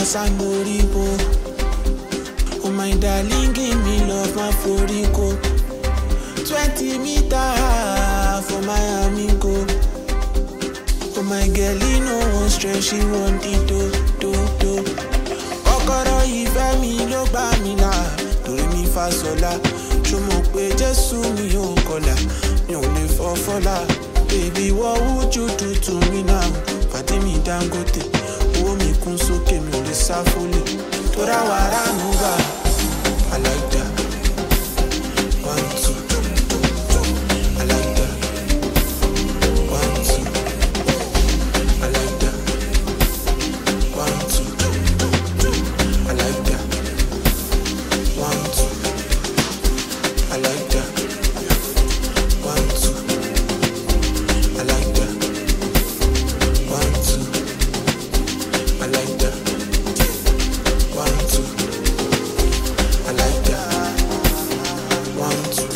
Sandoribo. Oh my darling, give me love, my Florico. 20 meters for my amigo. Oh my girl, you know one stress, she want it do. Okoro ife mi lo gba mi la, torí mi fa sola. Ṣó mọ̀ pé Jésù mi ò kọlà, mi ò lè fọ́ fọ́lá. Baby, what would you do to me now? Pàdé mi Dangote, owó mi kún sókè, mi ò lè sá fólè. Tóra wàrà nù bá, I like that. 1, 2. I like that. 1, 2. I like that. 1, 2. I like that. 1, 2. I like that. 1, 2. I like that. 1, 2. I like that. 1, 2. I like that. 1, 2.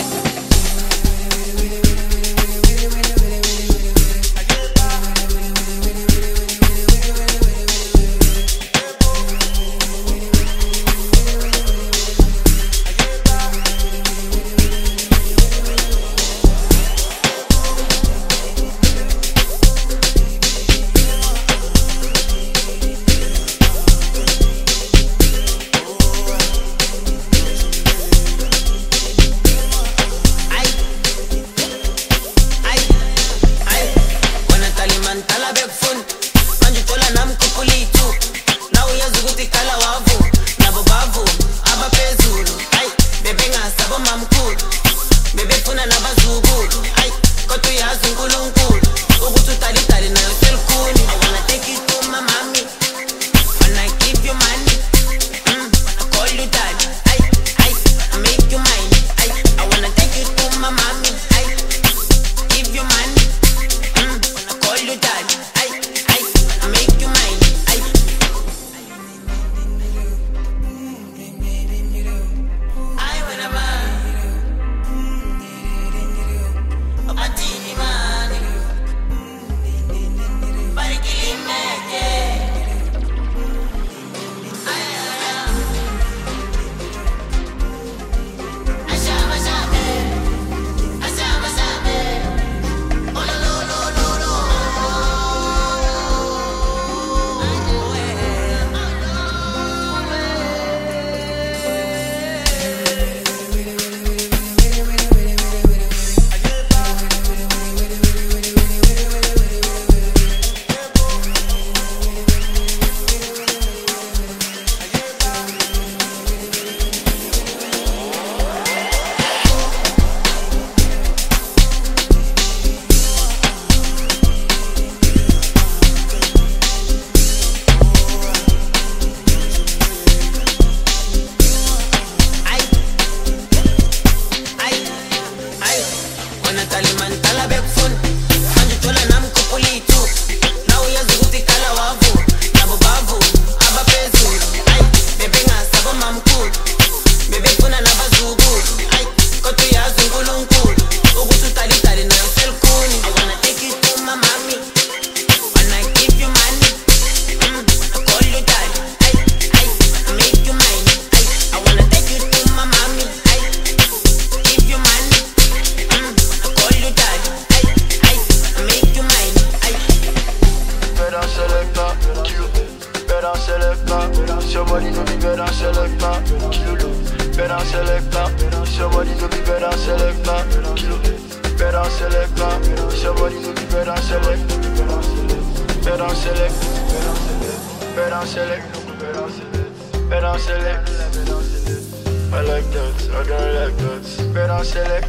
I like that, I don't like that. Better select.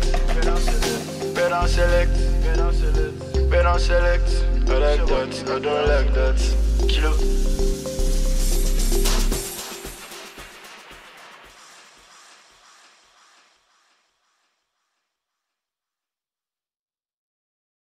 I like that, I don't like that. Kilo.